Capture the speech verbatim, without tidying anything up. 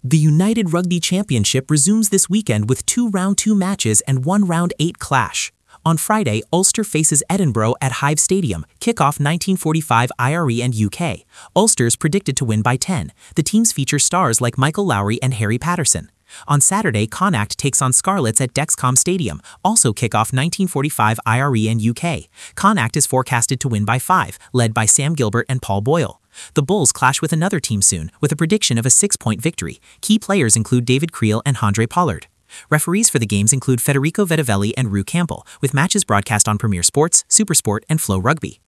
The United Rugby Championship resumes this weekend with two round two matches and one round eight clash. On Friday, Ulster faces Edinburgh at Hive Stadium, kickoff nineteen forty-five I R E and U K. Ulster's predicted to win by ten. The teams feature stars like Michael Lowry and Harry Patterson. On Saturday, Connacht takes on Scarlets at Dexcom Stadium, also kickoff nineteen forty-five I R E and U K. Connacht is forecasted to win by five, led by Sam Gilbert and Paul Boyle. The Bulls clash with another team soon, with a prediction of a six-point victory. Key players include David Creel and Handré Pollard. Referees for the games include Federico Vettivelli and Rue Campbell, with matches broadcast on Premier Sports, Supersport, and Flow Rugby.